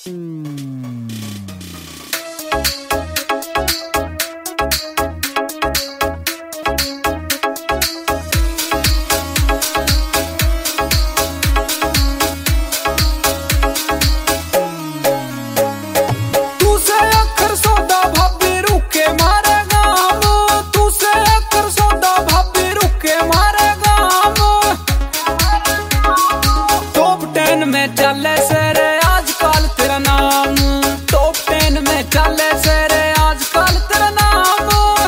में चले सेरे आजकल तेरा नाम, टॉप 10 में चले सेरे आजकल तेरा नाम।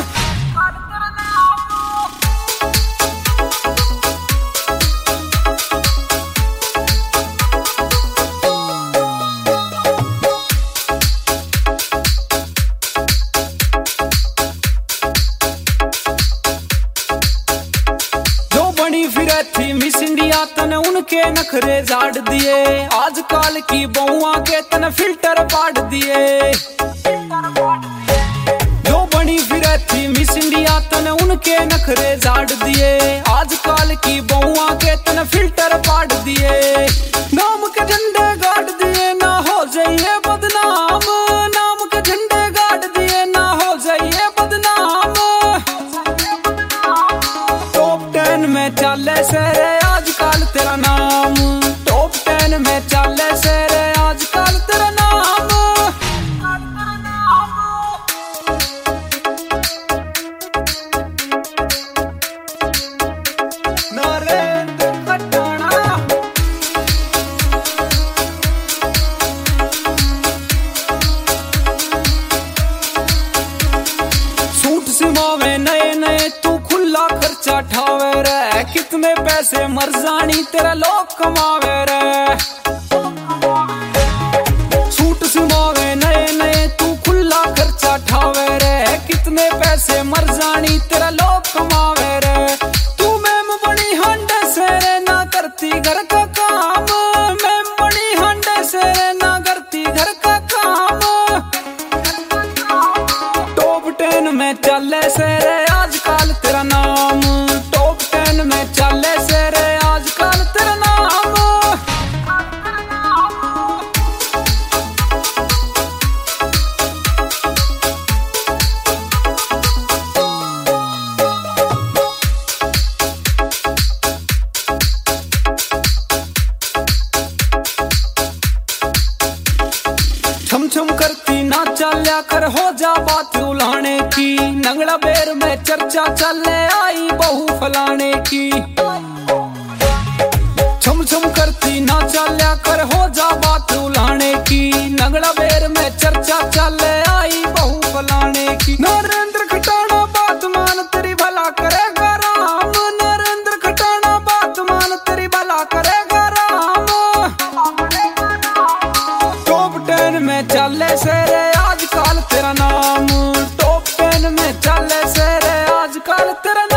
जो बनी फिरे थी मिस इंडिया तने उनके नखरे झाड़ दिए, आजकल की बहुआ के तने फिल्टर पाड़ दिए। जो बनी फिरे थी मिस इंडिया तने उनके नखरे झाड़ दिए, आजकल की बहुआ के तने फिल्टर पाड़ दिए। नाम के झंडे गाड़ दिए ना हो जाइए बदनाम, नाम के झंडे गाड़ दिए ना हो जाइए बदनाम। टॉप 10 में चले सेरे आजकल तेरा नाम, टॉप 10 में चले सेरे आजकल तेरा नाम। नरेंद्र खटाना सूट सिमावे नए नए तू खुला खर्चा ठावे रे, कितने पैसे मर्जानी तेरा लोग कमावे रे। सूट सिमावे नए नए तू खुला खर्चा ठावे रे, कितने पैसे मर्जानी तेरा लोग कमावे रे। तू मैम बड़ी हंडे से रे ना करती घर का काम, मैम बड़ी हंडे से रे ना करती घर का काम। टॉप 10 में चले सेरे आजकल तेरा नाम, टॉप 10 में चले सेरे आजकल तेरा नाम। छम छम करती ना चल्या कर हो जा बात उलाने की, नंगड़ा बेर में चर्चा चले आई बहू फलाने की। छम छम करती ना चल्या कर हो जा बात उलाने की, नंगड़ा बेर में चर्चा चले आई बहू फलाने की। नरेंद्र खटाना बात मान तेरी भला करेगा राम, नरेंद्र खटाना बात मान तेरी भला करेगा राम। टॉप 10 में चले सेरे आजकल तेरा नाम, टॉप 10 में चले सेरे आजकल तेरा